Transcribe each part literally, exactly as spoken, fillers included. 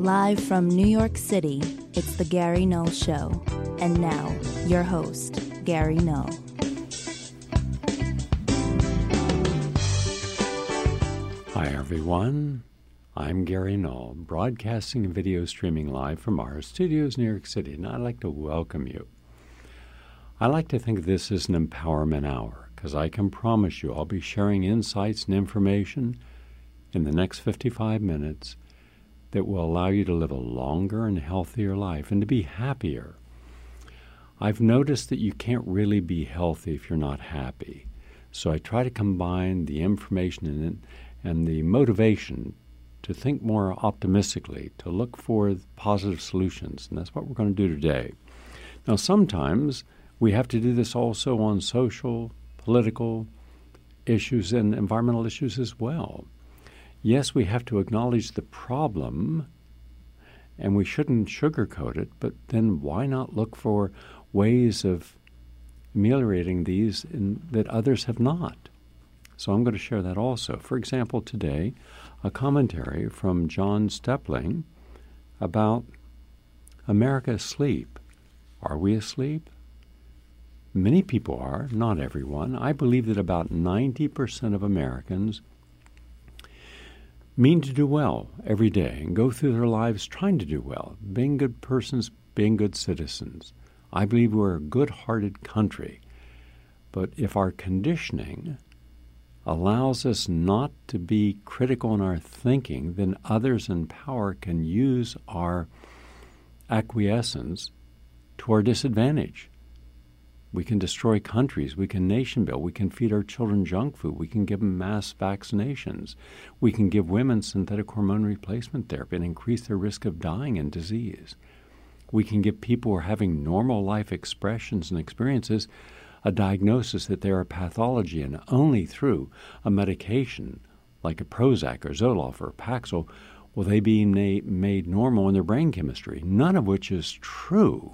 Live from New York City, it's The Gary Null Show. And now, your host, Gary Null. Hi, everyone. I'm Gary Null, broadcasting and video streaming live from our studios in New York City, and I'd like to welcome you. I like to think this is an empowerment hour, because I can promise you I'll be sharing insights and information in the next fifty-five minutes that will allow you to live a longer and healthier life and to be happier. I've noticed that you can't really be healthy if you're not happy. So I try to combine the information and, and the motivation to think more optimistically, to look for positive solutions. And that's what we're going to do today. Now, sometimes we have to do this also on social, political issues and environmental issues as well. Yes, we have to acknowledge the problem, and we shouldn't sugarcoat it, but then why not look for ways of ameliorating these in, that others have not? So I'm going to share that also. For example, today, a commentary from John Stepling about America asleep. Are we asleep? Many people are, not everyone. I believe that about ninety percent of Americans mean to do well every day and go through their lives trying to do well, being good persons, being good citizens. I believe we're a good-hearted country. But if our conditioning allows us not to be critical in our thinking, then others in power can use our acquiescence to our disadvantage. We can destroy countries. We can nation build. We can feed our children junk food. We can give them mass vaccinations. We can give women synthetic hormone replacement therapy and increase their risk of dying in disease. We can give people who are having normal life expressions and experiences a diagnosis that they're a pathology, and only through a medication like a Prozac or Zoloft or Paxil will they be na- made normal in their brain chemistry, none of which is true.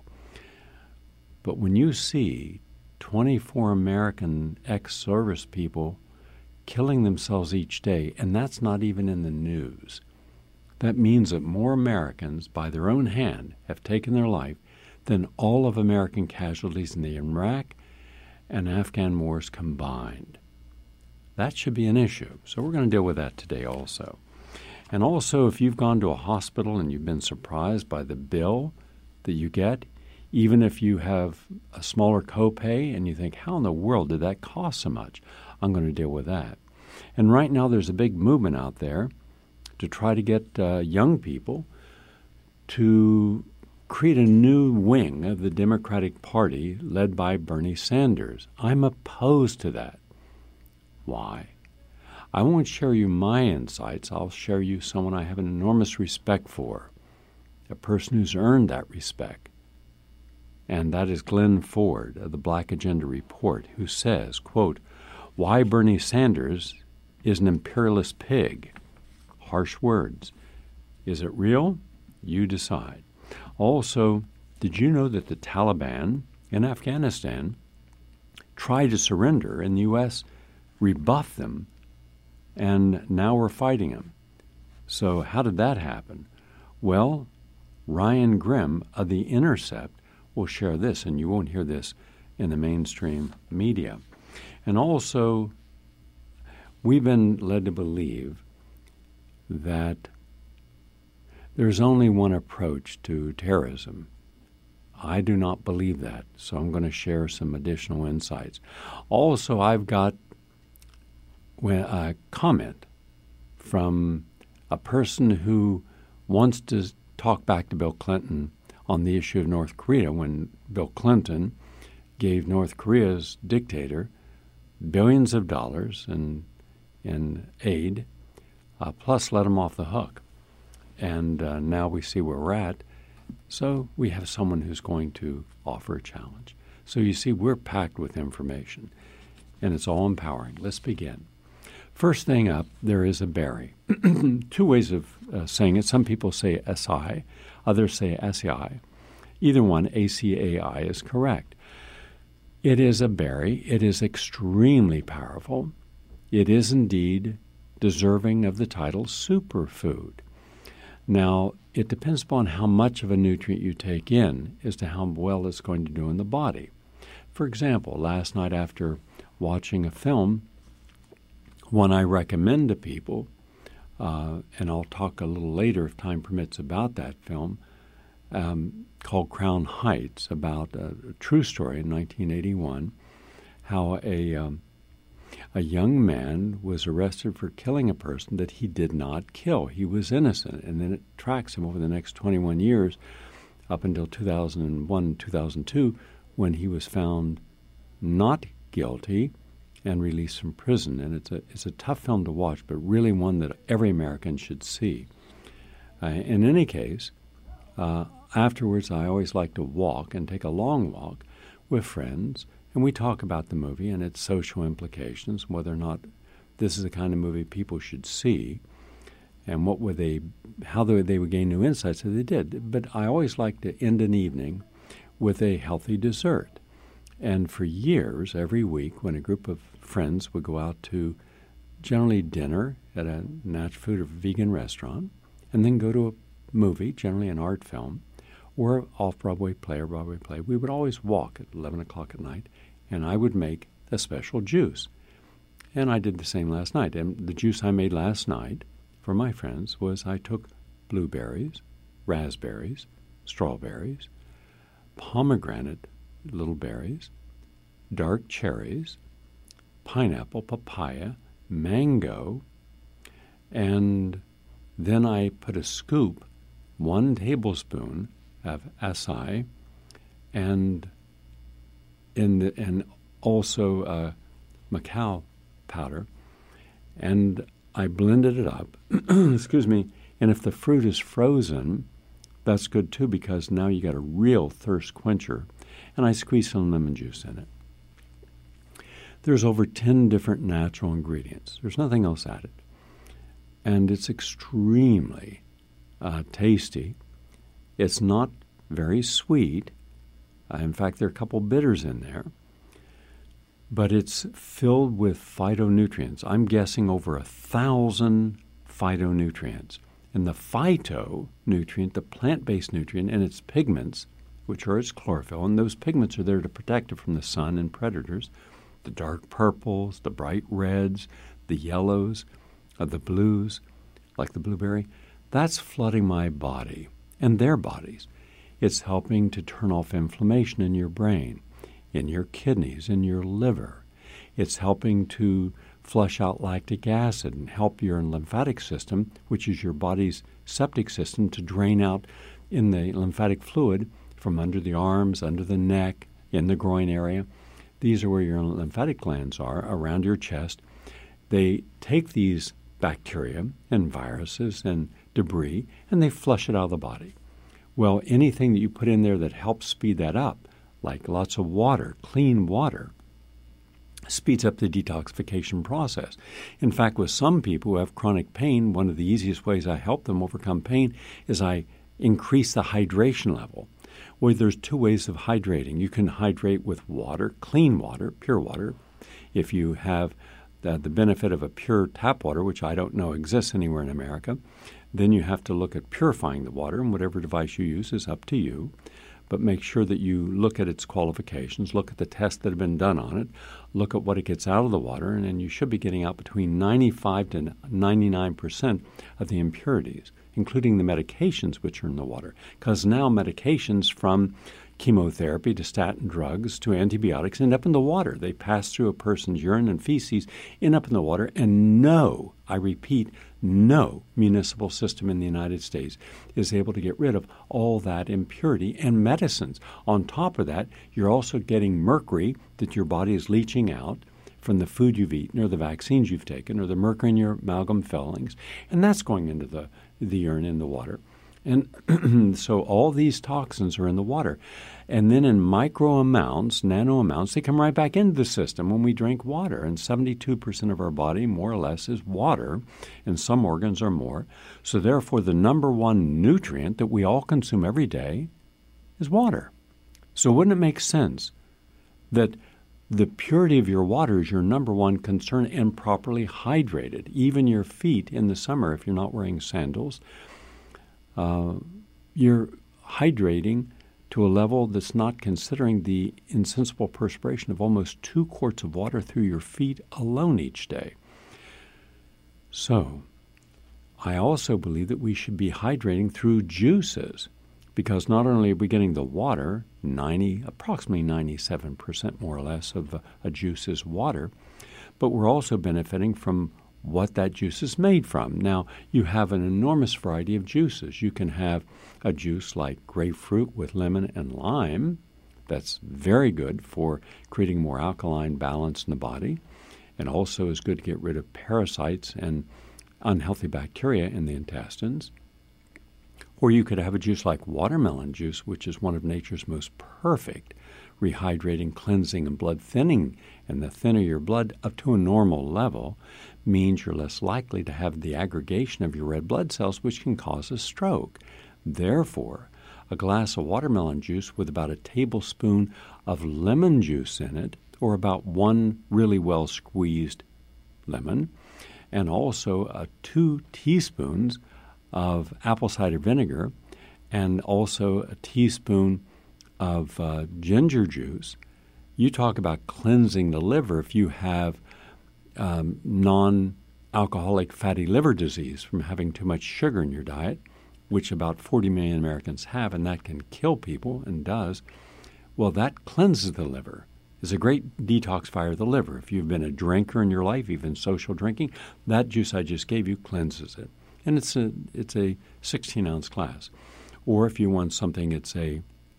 But when you see twenty-four American ex-service people killing themselves each day, and that's not even in the news, that means that more Americans, by their own hand, have taken their life than all of American casualties in the Iraq and Afghan wars combined. That should be an issue. So we're going to deal with that today also. And also, if you've gone to a hospital and you've been surprised by the bill that you get, even if you have a smaller copay and you think, how in the world did that cost so much? I'm going to deal with that. And right now there's a big movement out there to try to get uh, young people to create a new wing of the Democratic Party led by Bernie Sanders. I'm opposed to that. Why? I won't share you my insights. I'll share you someone I have an enormous respect for, a person who's earned that respect. And that is Glenn Ford of the Black Agenda Report, who says, quote, "Why Bernie Sanders is an imperialist pig." Harsh words. Is it real? You decide. Also, did you know that the Taliban in Afghanistan tried to surrender and the U S rebuffed them, and now we're fighting them? So how did that happen? Well, Ryan Grim of The Intercept will share this, and you won't hear this in the mainstream media. And also, we've been led to believe that there's only one approach to terrorism. I do not believe that, so I'm going to share some additional insights. Also, I've got a comment from a person who wants to talk back to Bill Clinton on the issue of North Korea when Bill Clinton gave North Korea's dictator billions of dollars in, in aid, uh, plus let him off the hook. And uh, now we see where we're at. So we have someone who's going to offer a challenge. So you see, we're packed with information, and it's all empowering. Let's begin. First thing up, there is a berry. Two ways of uh, saying it. Some people say S I, others say S E I. Either one, A C A I, is correct. It is a berry. It is extremely powerful. It is indeed deserving of the title superfood. Now, it depends upon how much of a nutrient you take in as to how well it's going to do in the body. For example, last night after watching a film, one I recommend to people, uh, and I'll talk a little later if time permits about that film, um, called Crown Heights, about a, a true story in nineteen eighty-one, how a um, a young man was arrested for killing a person that he did not kill. He was innocent, and then it tracks him over the next twenty-one years up until two thousand one, two thousand two, when he was found not guilty and released from prison. And it's a it's a tough film to watch, but really one that every American should see. Uh, in any case, uh, afterwards I always like to walk and take a long walk with friends, and we talk about the movie and its social implications, whether or not this is the kind of movie people should see, and what would they, how they, they would gain new insights if they did. But I always like to end an evening with a healthy dessert. And for years, every week, when a group of friends would go out to generally dinner at a natural food or vegan restaurant, and then go to a movie, generally an art film, or off-Broadway play or Broadway play, we would always walk at eleven o'clock at night, and I would make a special juice. And I did the same last night. And the juice I made last night for my friends was I took blueberries, raspberries, strawberries, pomegranate little berries, dark cherries, pineapple, papaya, mango, and then I put a scoop, one tablespoon of acai, and in the, and also uh, macao powder, and I blended it up. Excuse me. And if the fruit is frozen, that's good too, because now you got a real thirst quencher. And I squeeze some lemon juice in it. There's over ten different natural ingredients. There's nothing else added. And it's extremely uh, tasty. It's not very sweet. Uh, in fact, there are a couple bitters in there. But it's filled with phytonutrients. I'm guessing over a thousand phytonutrients. And the phytonutrient, the plant-based nutrient, and its pigments, which are its chlorophyll, and those pigments are there to protect it from the sun and predators, the dark purples, the bright reds, the yellows, uh, the blues, like the blueberry, that's flooding my body and their bodies. It's helping to turn off inflammation in your brain, in your kidneys, in your liver. It's helping to flush out lactic acid and help your lymphatic system, which is your body's septic system, to drain out in the lymphatic fluid from under the arms, under the neck, in the groin area. These are where your lymphatic glands are, around your chest. They take these bacteria and viruses and debris, and they flush it out of the body. Well, anything that you put in there that helps speed that up, like lots of water, clean water, speeds up the detoxification process. In fact, with some people who have chronic pain, one of the easiest ways I help them overcome pain is I increase the hydration level. Well, there's two ways of hydrating. You can hydrate with water, clean water, pure water. If you have the, the benefit of a pure tap water, which I don't know exists anywhere in America, then you have to look at purifying the water, and whatever device you use is up to you. But make sure that you look at its qualifications, look at the tests that have been done on it, look at what it gets out of the water, and then you should be getting out between ninety-five to ninety-nine percent of the impurities, including the medications which are in the water. Because now medications, from chemotherapy to statin drugs to antibiotics, end up in the water. They pass through a person's urine and feces, end up in the water, and no, I repeat, no municipal system in the United States is able to get rid of all that impurity and medicines. On top of that, you're also getting mercury that your body is leaching out from the food you've eaten or the vaccines you've taken or the mercury in your amalgam fillings, and that's going into the, the urine and the water. And so all these toxins are in the water. And then in micro amounts, nano amounts, they come right back into the system when we drink water. And seventy-two percent of our body, more or less, is water, and some organs are more. So therefore, the number one nutrient that we all consume every day is water. So wouldn't it make sense that the purity of your water is your number one concern, and properly hydrated? Even your feet in the summer, if you're not wearing sandals, uh, you're hydrating to a level that's not considering the insensible perspiration of almost two quarts of water through your feet alone each day. So, I also believe that we should be hydrating through juices, because not only are we getting the water, ninety, approximately ninety-seven percent more or less of a, a juice is water, but we're also benefiting from what that juice is made from. Now, you have an enormous variety of juices. You can have a juice like grapefruit with lemon and lime. That's very good for creating more alkaline balance in the body, and also is good to get rid of parasites and unhealthy bacteria in the intestines. Or you could have a juice like watermelon juice, which is one of nature's most perfect rehydrating, cleansing, and blood thinning. And the thinner your blood up to a normal level means you're less likely to have the aggregation of your red blood cells, which can cause a stroke. Therefore, a glass of watermelon juice with about a tablespoon of lemon juice in it, or about one really well squeezed lemon, and also uh, two teaspoons of apple cider vinegar, and also a teaspoon of uh, ginger juice. You talk about cleansing the liver if you have um, non-alcoholic fatty liver disease from having too much sugar in your diet, which about forty million Americans have, and that can kill people and does. Well, that cleanses the liver. It's a great detoxifier of the liver. If you've been a drinker in your life, even social drinking, that juice I just gave you cleanses it. And it's a it's a sixteen-ounce glass. Or if you want something, it's a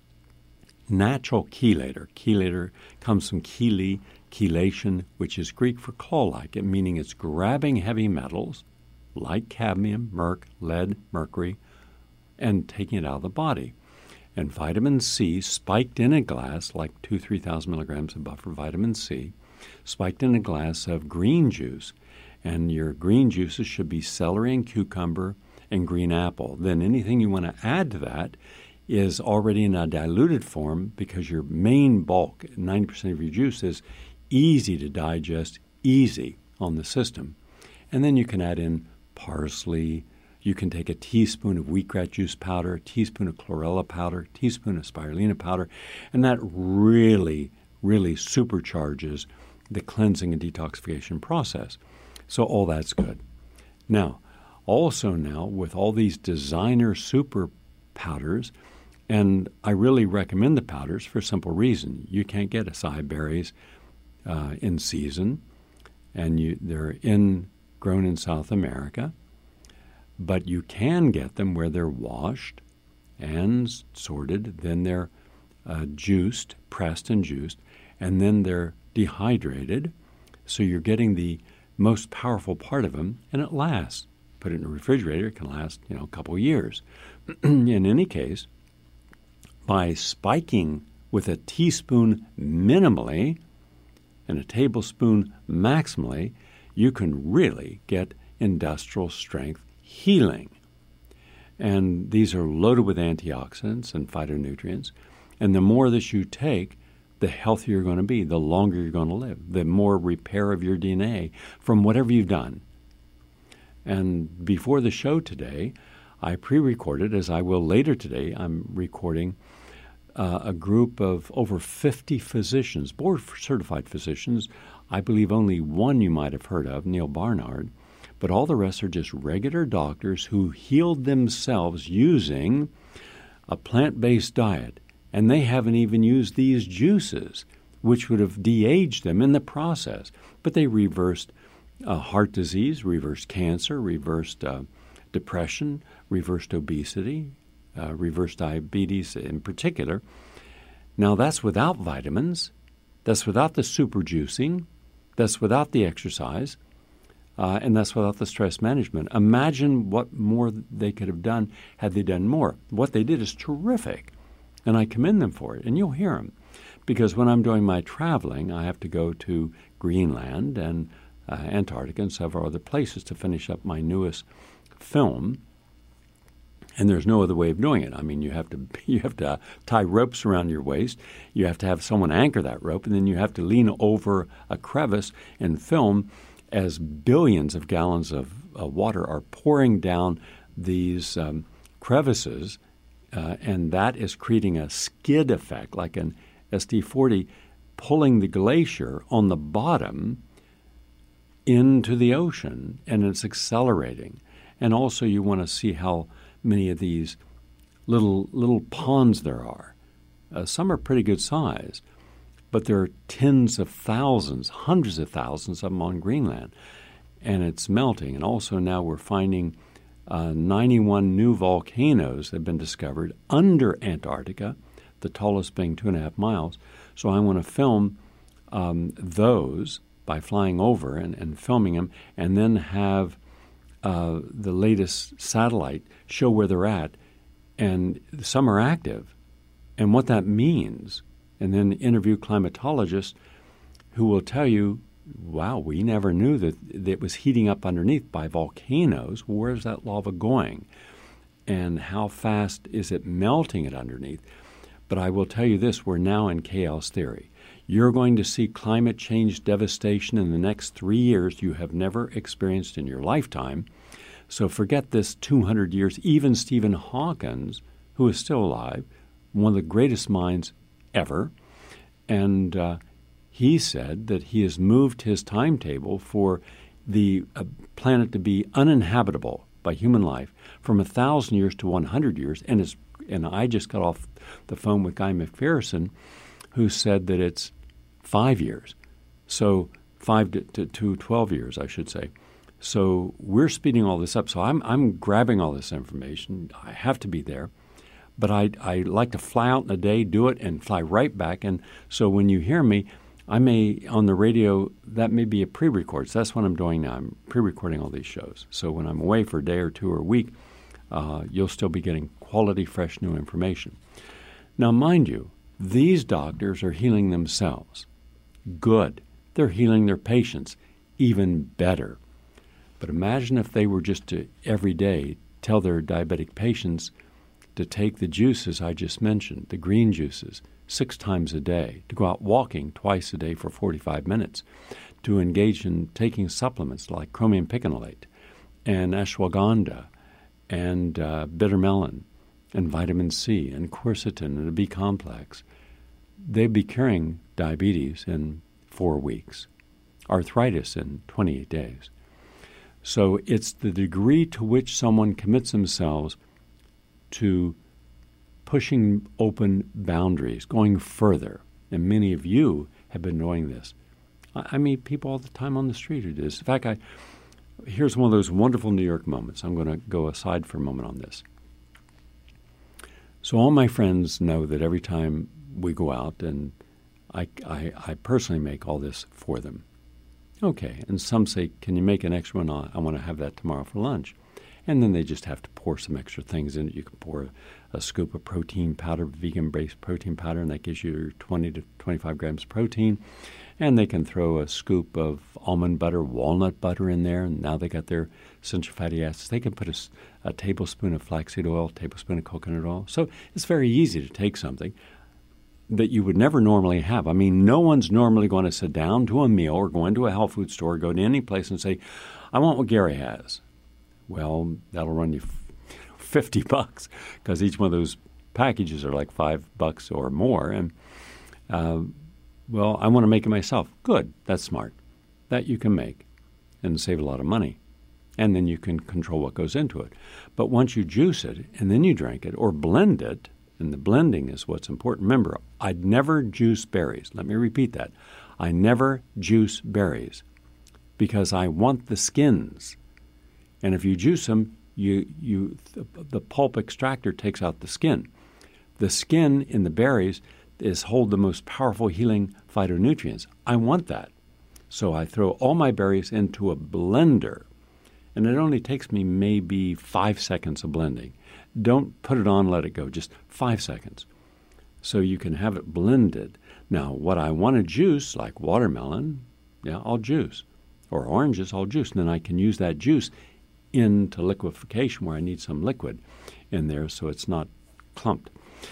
natural chelator. Chelator comes from chele, chelation, which is Greek for coal-like, meaning it's grabbing heavy metals like cadmium, merc, lead, mercury, and taking it out of the body. And vitamin C spiked in a glass, like two, three thousand milligrams of buffer vitamin C, spiked in a glass of green juice. And your green juices should be celery and cucumber and green apple. Then anything you want to add to that is already in a diluted form, because your main bulk, ninety percent of your juice, is easy to digest, easy on the system. And then you can add in parsley. You can take a teaspoon of wheatgrass juice powder, a teaspoon of chlorella powder, a teaspoon of spirulina powder, and that really, really supercharges the cleansing and detoxification process. So all that's good. Now, also now, with all these designer super powders, and I really recommend the powders for a simple reason. You can't get acai berries uh, in season, and you, they're in grown in South America, but you can get them where they're washed and sorted, then they're uh, juiced, pressed and juiced, and then they're dehydrated, so you're getting the most powerful part of them, and it lasts. Put it in a refrigerator, it can last, you know, a couple of years. In any case, by spiking with a teaspoon minimally and a tablespoon maximally, you can really get industrial strength healing. And these are loaded with antioxidants and phytonutrients. And the more of this you take, the healthier you're going to be, the longer you're going to live, the more repair of your D N A from whatever you've done. And before the show today, I pre-recorded, as I will later today, I'm recording uh, a group of over fifty physicians, board-certified physicians. I believe only one you might have heard of, Neil Barnard, but all the rest are just regular doctors who healed themselves using a plant-based diet. And they haven't even used these juices, which would have de-aged them in the process. But they reversed uh, heart disease, reversed cancer, reversed uh, depression, reversed obesity, uh, reversed diabetes in particular. Now, that's without vitamins. That's without the super juicing. That's without the exercise. Uh, and that's without the stress management. Imagine what more they could have done had they done more. What they did is terrific. And I commend them for it, and you'll hear them. Because when I'm doing my traveling, I have to go to Greenland and uh, Antarctica and several other places to finish up my newest film. And there's no other way of doing it. I mean, you have to you have to tie ropes around your waist. You have to have someone anchor that rope, and then you have to lean over a crevice and film as billions of gallons of uh, water are pouring down these um, crevices, uh, and that is creating a skid effect, like an S D forty, pulling the glacier on the bottom into the ocean, and it's accelerating. And also you want to see how many of these little little ponds there are. Uh, some are pretty good size, but there are tens of thousands, hundreds of thousands of them on Greenland, and it's melting. And also now we're finding uh, ninety-one new volcanoes that have been discovered under Antarctica, the tallest being two and a half miles. So I want to film um, those by flying over and, and filming them, and then have uh, the latest satellite show where they're at. And some are active, and what that means, and then interview climatologists who will tell you, wow, we never knew that, that it was heating up underneath by volcanoes. Where's that lava going? And how fast is it melting it underneath? But I will tell you this, we're now in chaos theory. You're going to see climate change devastation in the next three years you have never experienced in your lifetime. So forget this two hundred years. Even Stephen Hawking, who is still alive, one of the greatest minds ever, and uh, he said that he has moved his timetable for the uh, planet to be uninhabitable by human life from one thousand years to one hundred years. And, it's, and I just got off the phone with Guy McPherson, who said that it's five years. So five to, to, to twelve years, I should say. So we're speeding all this up. So I'm I'm grabbing all this information. I have to be there. But I I like to fly out in a day, do it, and fly right back. And so when you hear me, I may, on the radio, that may be a pre-record. So that's what I'm doing now. I'm pre-recording all these shows. So when I'm away for a day or two or a week, uh, you'll still be getting quality, fresh, new information. Now, mind you, these doctors are healing themselves. Good. They're healing their patients. Even better. But imagine if they were just to, every day, tell their diabetic patients to take the juices I just mentioned, the green juices, six times a day, to go out walking twice a day for forty-five minutes, to engage in taking supplements like chromium picolinate and ashwagandha and uh, bitter melon and vitamin C and quercetin and a B complex. They'd be curing diabetes in four weeks, arthritis in twenty-eight days. So it's the degree to which someone commits themselves to pushing open boundaries, going further. And many of you have been doing this. I, I meet people all the time on the street who do this. In fact, I, here's one of those wonderful New York moments. I'm going to go aside for a moment on this. So all my friends know that every time we go out, and I, I, I personally make all this for them. Okay, and some say, can you make an extra one? I want to have that tomorrow for lunch. And then they just have to pour some extra things in it. You can pour a, a scoop of protein powder, vegan-based protein powder, and that gives you twenty to twenty-five grams of protein. And they can throw a scoop of almond butter, walnut butter in there, and now they got their essential fatty acids. They can put a, a tablespoon of flaxseed oil, a tablespoon of coconut oil. So it's very easy to take something that you would never normally have. I mean, no one's normally going to sit down to a meal or go into a health food store, go to any place and say, I want what Gary has. Well, that'll run you fifty bucks because each one of those packages are like five bucks or more. And, uh, well, I want to make it myself. Good. That's smart. That you can make and save a lot of money. And then you can control what goes into it. But once you juice it and then you drink it or blend it, and the blending is what's important. Remember, I'd never juice berries. Let me repeat that. I never juice berries because I want the skins. And if you juice them, you, you, the, the pulp extractor takes out the skin. The skin in the berries is hold the most powerful healing phytonutrients. I want that. So I throw all my berries into a blender, and it only takes me maybe five seconds of blending. Don't put it on, let it go, just five seconds. So you can have it blended. Now, what I want to juice, like watermelon, yeah, I'll juice. Or oranges, I'll juice. And then I can use that juice into liquefaction where I need some liquid in there so it's not clumped.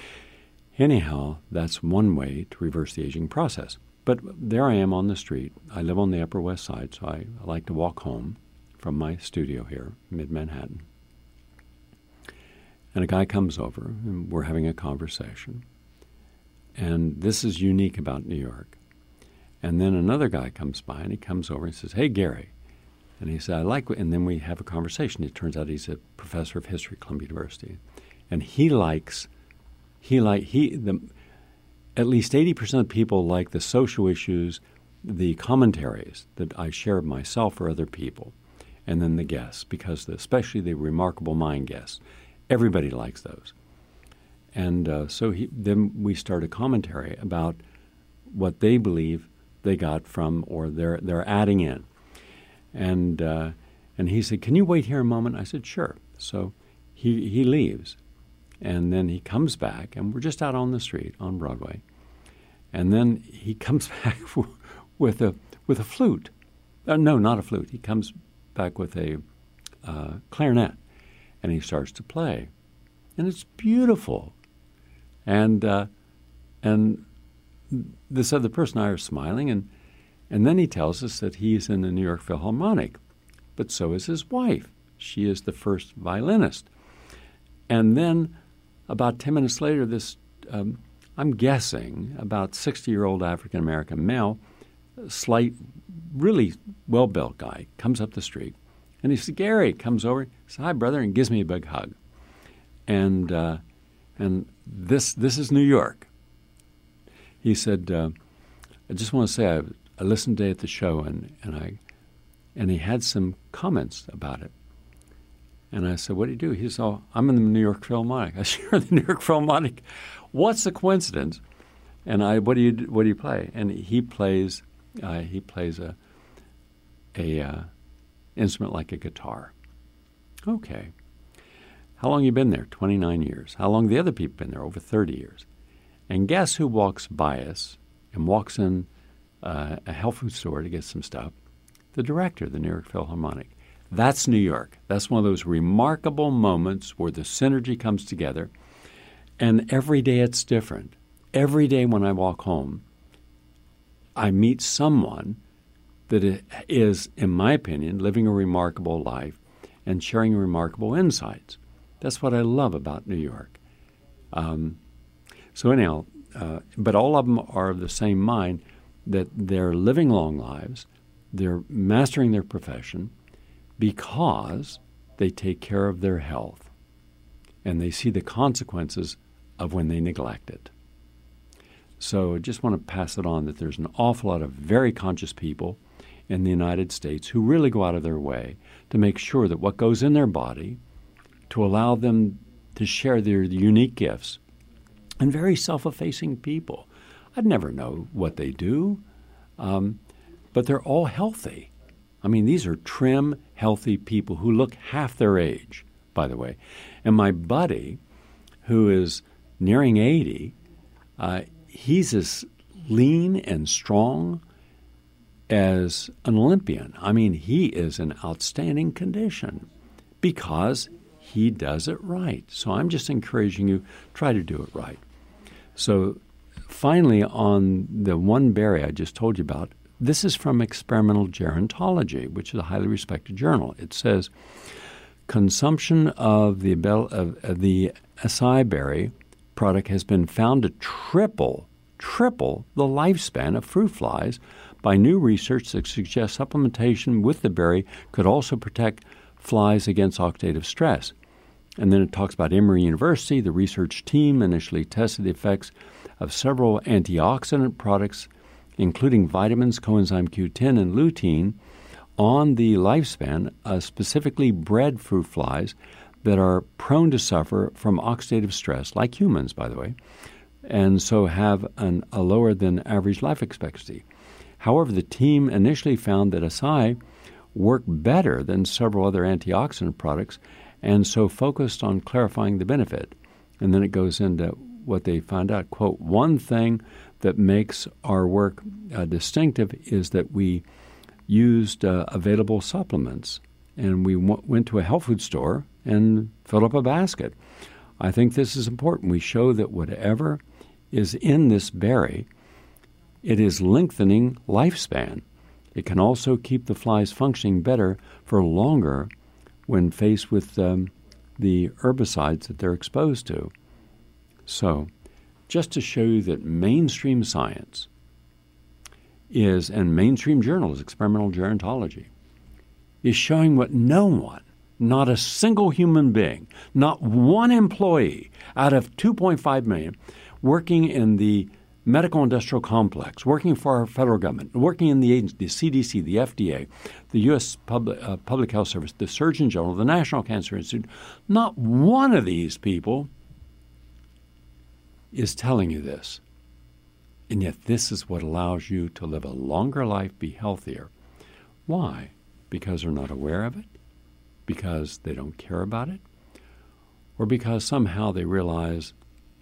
Anyhow, that's one way to reverse the aging process. But there I am on the street. I live on the Upper West Side, so I, I like to walk home from my studio here, mid-Manhattan. And a guy comes over, and we're having a conversation. And this is unique about New York. And then another guy comes by, and he comes over and says, "Hey, Gary." And he said, "I like," and then we have a conversation. It turns out he's a professor of history at Columbia University. And he likes, he like, he, the, at least eighty percent of people like the social issues, the commentaries that I share of myself or other people, and then the guests, because the, especially the Remarkable Mind guests. Everybody likes those. And uh, so he, then we start a commentary about what they believe they got from, or they're they're adding in. And uh, and he said, "Can you wait here a moment?" I said, "Sure." So he he leaves, and then he comes back, and we're just out on the street on Broadway, and then he comes back with a with a flute. Uh, no, not a flute. He comes back with a uh, clarinet, and he starts to play, and it's beautiful. And uh, and this other person and I are smiling, and and then he tells us that he's in the New York Philharmonic, but so is his wife. She is the first violinist. And then about ten minutes later, this, um, I'm guessing, about sixty-year-old African-American male, slight, really well-built guy, comes up the street. And he says, "Gary," comes over, says, "Hi, brother," and gives me a big hug. And uh, and this this is New York. He said, uh, "I just want to say I, I listened today at the show, and, and I and he had some comments about it." And I said, "What do you do?" He said, "Oh, I'm in the New York Philharmonic." I said, "You're in the New York Philharmonic? What's the coincidence?" And I, "What do you what do you play?" And he plays uh, he plays a a uh, instrument like a guitar. Okay. "How long you been there?" twenty-nine years. "How long the other people been there?" Over thirty years. And guess who walks by us and walks in uh, a health food store to get some stuff? The director of the New York Philharmonic. That's New York. That's one of those remarkable moments where the synergy comes together. And every day it's different. Every day when I walk home, I meet someone that is, in my opinion, living a remarkable life and sharing remarkable insights. That's what I love about New York. Um, so anyhow, uh, but all of them are of the same mind, that they're living long lives, they're mastering their profession because they take care of their health, and they see the consequences of when they neglect it. So I just want to pass it on that there's an awful lot of very conscious people in the United States who really go out of their way to make sure that what goes in their body, to allow them to share their unique gifts, and very self-effacing people. I'd never know what they do, um, but they're all healthy. I mean, these are trim, healthy people who look half their age, by the way. And my buddy, who is nearing eighty, uh, he's as lean and strong as an Olympian. I mean, he is in outstanding condition because he does it right. So I'm just encouraging you, try to do it right. So finally, on the one berry I just told you about, this is from Experimental Gerontology, which is a highly respected journal. It says, consumption of the, of, of the acai berry product has been found to triple, triple the lifespan of fruit flies by new research that suggests supplementation with the berry could also protect flies against oxidative stress. And then it talks about Emory University. The research team initially tested the effects of several antioxidant products, including vitamins, coenzyme Q ten, and lutein, on the lifespan of specifically bred fruit flies that are prone to suffer from oxidative stress, like humans, by the way, and so have an, a lower than average life expectancy. However, the team initially found that acai worked better than several other antioxidant products, and so focused on clarifying the benefit. And then it goes into what they found out. Quote, "One thing that makes our work uh, distinctive is that we used uh, available supplements, and we w- went to a health food store and filled up a basket. I think this is important. We show that whatever is in this berry, it is lengthening lifespan. It can also keep the flies functioning better for longer when faced with um, the herbicides that they're exposed to. So, just to show you that mainstream science is, and mainstream journals, experimental gerontology, is showing what no one, not a single human being, not one employee out of two point five million working in the medical industrial complex, working for our federal government, working in the agency, the C D C, the F D A, the U S Public, uh, Public Health Service, the Surgeon General, the National Cancer Institute, not one of these people is telling you this. And yet this is what allows you to live a longer life, be healthier. Why? Because they're not aware of it? Because they don't care about it? Or because somehow they realize,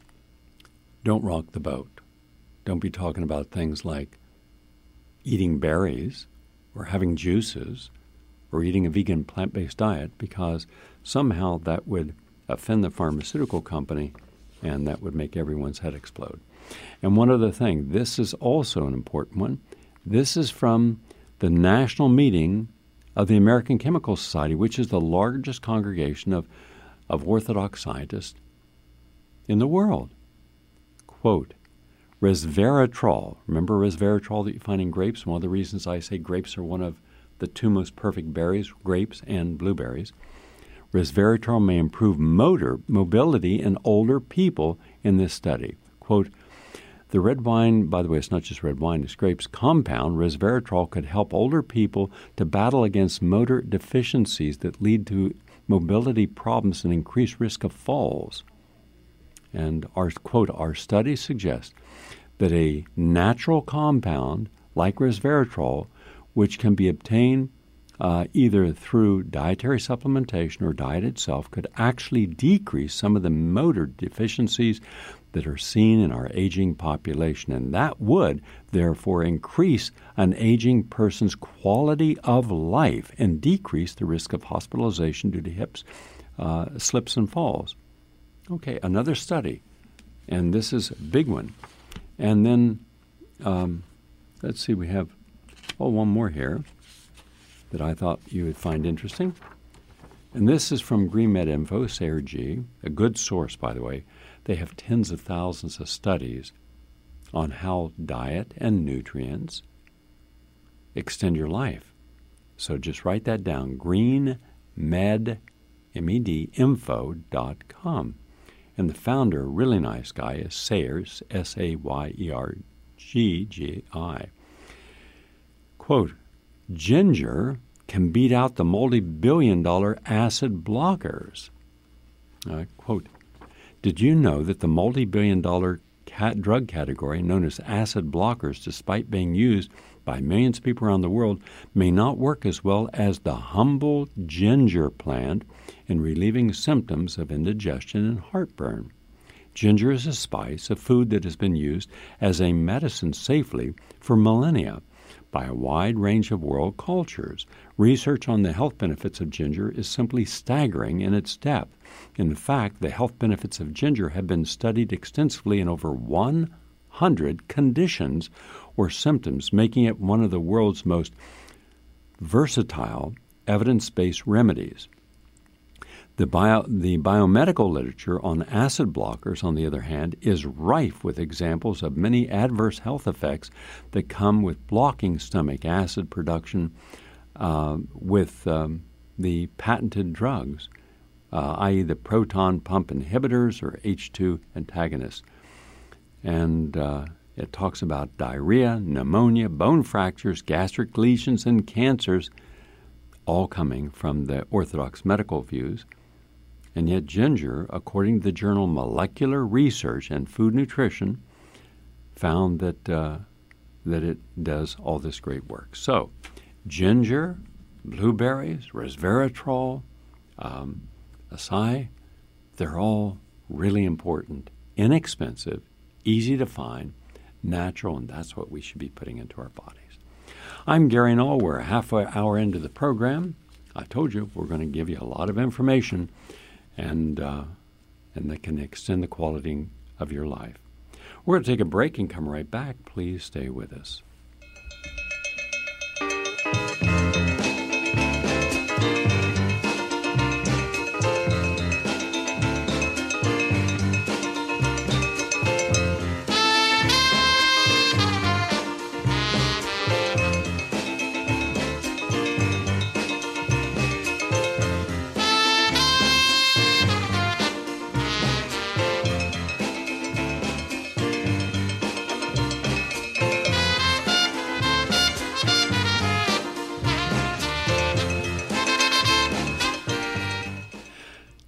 don't rock the boat. Don't be talking about things like eating berries or having juices or eating a vegan plant-based diet, because somehow that would offend the pharmaceutical company and that would make everyone's head explode. And one other thing, this is also an important one. This is from the national meeting of the American Chemical Society, which is the largest congregation of, of orthodox scientists in the world. Quote, resveratrol, remember resveratrol that you find in grapes? One of the reasons I say grapes are one of the two most perfect berries, grapes and blueberries. Resveratrol may improve motor mobility in older people in this study. Quote, the red wine, by the way, it's not just red wine, it's grapes compound, resveratrol could help older people to battle against motor deficiencies that lead to mobility problems and increased risk of falls. And our, quote, our studies suggest that a natural compound like resveratrol, which can be obtained uh, either through dietary supplementation or diet itself, could actually decrease some of the motor deficiencies that are seen in our aging population. And that would, therefore, increase an aging person's quality of life and decrease the risk of hospitalization due to hips, uh, slips, and falls. Okay, another study, and this is a big one. And then, um, let's see, we have, oh, one more here that I thought you would find interesting. And this is from GreenMed Info, S A R G, a good source, by the way. They have tens of thousands of studies on how diet and nutrients extend your life. So just write that down, greenmed, M E D, info dot com. And the founder, a really nice guy, is Sayers, S A Y E R G G I. Quote, ginger can beat out the multi-billion dollar acid blockers. Uh, quote, did you know that the multi-billion dollar cat drug category known as acid blockers, despite being used by millions of people around the world, may not work as well as the humble ginger plant in relieving symptoms of indigestion and heartburn? Ginger is a spice, a food that has been used as a medicine safely for millennia by a wide range of world cultures. Research on the health benefits of ginger is simply staggering in its depth. In fact, the health benefits of ginger have been studied extensively in over one hundred conditions or symptoms, making it one of the world's most versatile evidence-based remedies. The, bio, the biomedical literature on acid blockers, on the other hand, is rife with examples of many adverse health effects that come with blocking stomach acid production uh, with um, the patented drugs, uh, that is the proton pump inhibitors or H two antagonists. And uh, it talks about diarrhea, pneumonia, bone fractures, gastric lesions, and cancers, all coming from the orthodox medical views. And yet ginger, according to the journal Molecular Research and Food Nutrition, found that uh, that it does all this great work. So ginger, blueberries, resveratrol, um, acai, they're all really important, inexpensive, easy to find, natural, and that's what we should be putting into our bodies. I'm Gary Null. We're a half an hour into the program. I told you we're going to give you a lot of information and uh, and that can extend the quality of your life. We're going to take a break and come right back. Please stay with us.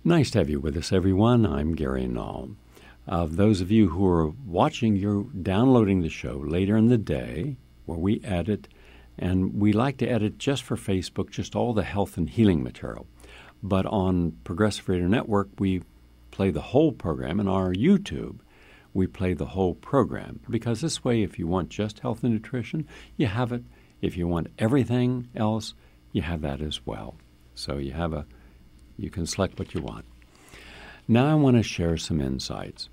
Nice to have you with us, everyone. I'm Gary Null. Uh, those of you who are watching, you're downloading the show later in the day where we edit, and we like to edit just for Facebook, just all the health and healing material. But on Progressive Radio Network, we play the whole program. And on our YouTube, we play the whole program. Because this way, if you want just health and nutrition, you have it. If you want everything else, you have that as well. So you have a, you can select what you want. Now I want to share some insights.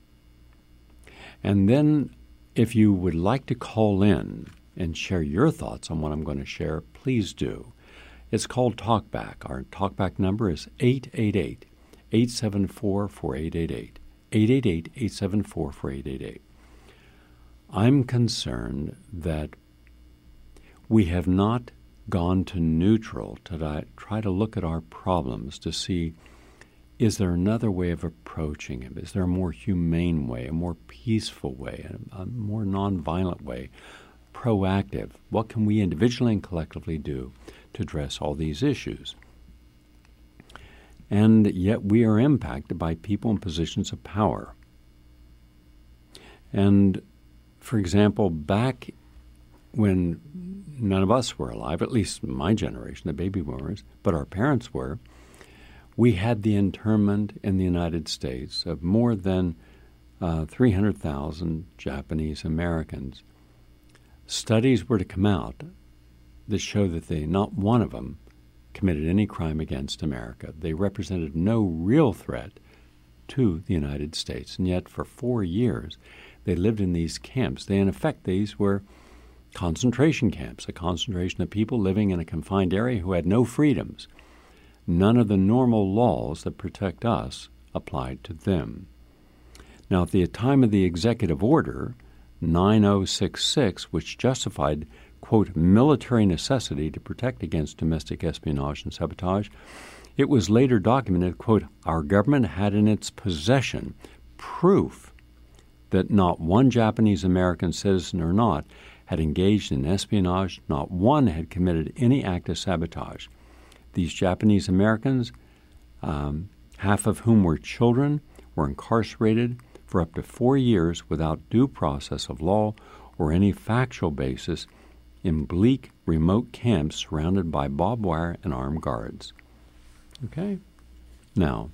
And then if you would like to call in and share your thoughts on what I'm going to share, please do. It's called Talkback. Our Talkback number is eight eight eight, eight seven four, four eight eight eight. eight eight eight, eight seven four, four eight eight eight. I'm concerned that we have not gone to neutral to try to look at our problems to see, is there another way of approaching it? Is there a more humane way, a more peaceful way, a, a more nonviolent way, proactive? What can we individually and collectively do to address all these issues? And yet we are impacted by people in positions of power. And, for example, back when none of us were alive, at least my generation, the baby boomers, but our parents were, we had the internment in the United States of more than uh, three hundred thousand Japanese Americans. Studies were to come out that show that they, not one of them committed any crime against America. They represented no real threat to the United States. And yet for four years, they lived in these camps. They, in effect, these were concentration camps, a concentration of people living in a confined area who had no freedoms. None of the normal laws that protect us applied to them. Now, at the time of the executive order, nine oh six six, which justified, quote, military necessity to protect against domestic espionage and sabotage, it was later documented, quote, our government had in its possession proof that not one Japanese American citizen or not had engaged in espionage, not one had committed any act of sabotage. These Japanese Americans, um, half of whom were children, were incarcerated for up to four years without due process of law or any factual basis in bleak, remote camps surrounded by barbed wire and armed guards. Okay? Now,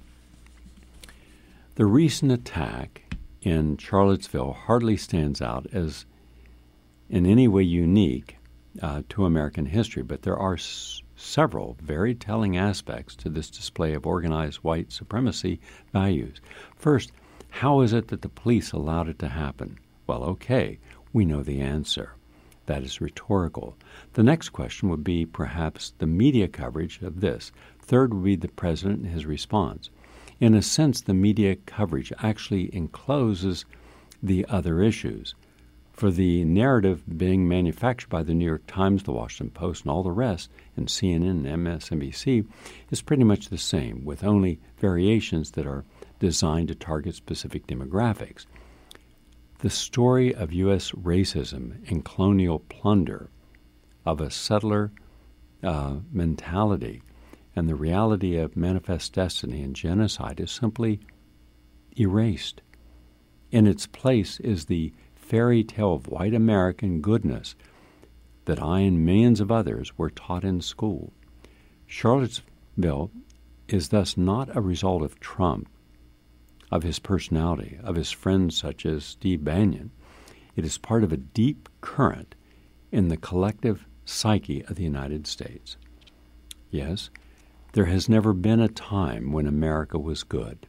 the recent attack in Charlottesville hardly stands out as in any way unique uh, to American history, but there are s- several very telling aspects to this display of organized white supremacy values. First, how is it that the police allowed it to happen? Well, okay, we know the answer. That is rhetorical. The next question would be perhaps the media coverage of this. Third would be the president and his response. In a sense, the media coverage actually encloses the other issues. For the narrative being manufactured by the New York Times, the Washington Post, and all the rest, and C N N and M S N B C, is pretty much the same, with only variations that are designed to target specific demographics. The story of U S racism and colonial plunder, of a settler uh, mentality, and the reality of manifest destiny and genocide is simply erased. In its place is the fairy tale of white American goodness that I and millions of others were taught in school. Charlottesville is thus not a result of Trump, of his personality, of his friends such as Steve Bannon. It is part of a deep current in the collective psyche of the United States. Yes, there has never been a time when America was good.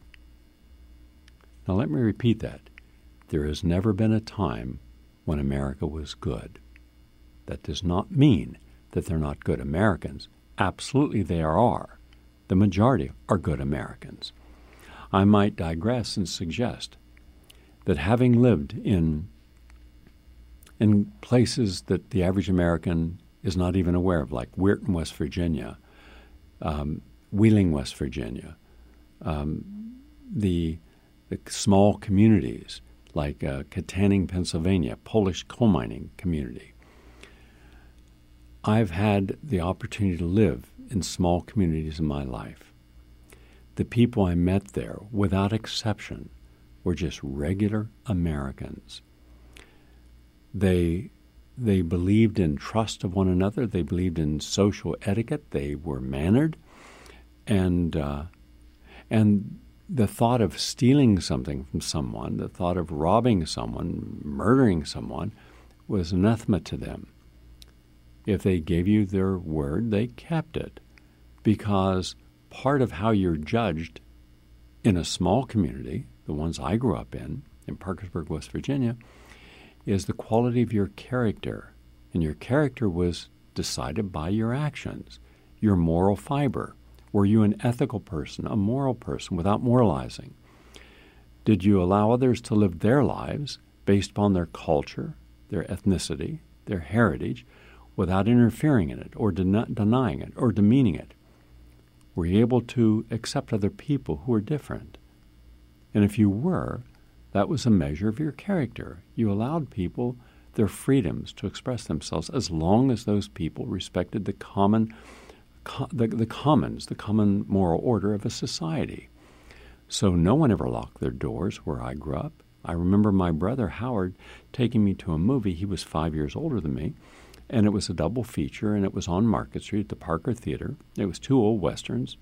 Now let me repeat that. There has never been a time when America was good. That does not mean that they're not good Americans. Absolutely they are. The majority are good Americans. I might digress and suggest that having lived in, in places that the average American is not even aware of, like Weirton, West Virginia, um, Wheeling, West Virginia, um, the, the small communities, like uh, Katanning, Pennsylvania, Polish coal mining community. I've had the opportunity to live in small communities in my life. the people I met there, without exception, were just regular Americans. They they believed in trust of one another. They believed in social etiquette. They were mannered, and uh, and the thought of stealing something from someone, the thought of robbing someone, murdering someone, was anathema to them. If they gave you their word, they kept it, because part of how you're judged in a small community, the ones I grew up in, in Parkersburg, West Virginia, is the quality of your character. And your character was decided by your actions, your moral fiber. Were you an ethical person, a moral person, without moralizing? Did you allow others to live their lives based upon their culture, their ethnicity, their heritage, without interfering in it or den- denying it or demeaning it? Were you able to accept other people who were different? And if you were, that was a measure of your character. You allowed people their freedoms to express themselves as long as those people respected the common, co- the, the commons, the common moral order of a society. So no one ever locked their doors where I grew up. I remember my brother Howard taking me to a movie. He was five years older than me, and it was a double feature, and it was on Market Street at the Parker Theater. It was two old Westerns,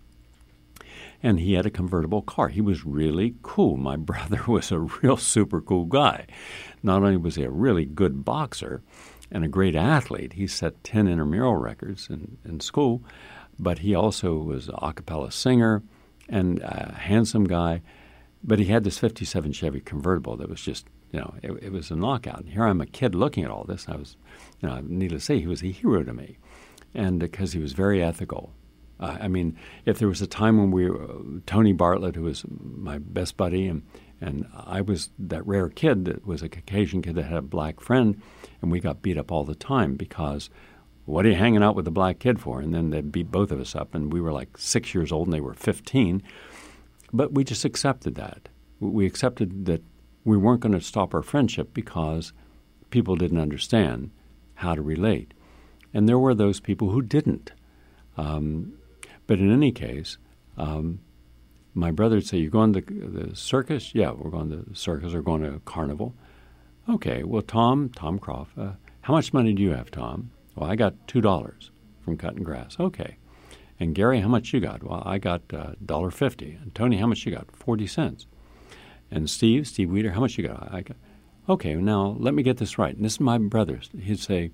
and he had a convertible car. He was really cool. My brother was a real super cool guy. Not only was he a really good boxer and a great athlete, he set ten intramural records in, in school, but he also was an a cappella singer and a handsome guy. But he had this fifty-seven Chevy convertible that was just, you know, it, it was a knockout. And here I'm a kid looking at all this. I was, you know, needless to say, he was a hero to me, and because he was very ethical. Uh, I mean, if there was a time when we were, uh, Tony Bartlett, who was my best buddy, and, and I was that rare kid that was a Caucasian kid that had a black friend, and we got beat up all the time because, what are you hanging out with a black kid for? And then they beat both of us up, and we were like six years old, and they were fifteen. But we just accepted that. We accepted that we weren't going to stop our friendship because people didn't understand how to relate. And there were those people who didn't. Um, but in any case, um, my brother would say, "You're going to the circus?" "Yeah, we're going to the circus or going to a carnival." "Okay, well, Tom, Tom Croft, uh, how much money do you have, Tom?" "Well, I got two dollars from cutting grass." "Okay. And Gary, how much you got?" "Well, I got uh, one dollar fifty. And Tony, how much you got?" forty cents. "And Steve, Steve Weeder, how much you got?" "I got." "Okay, now let me get this right." And this is my brother. He'd say,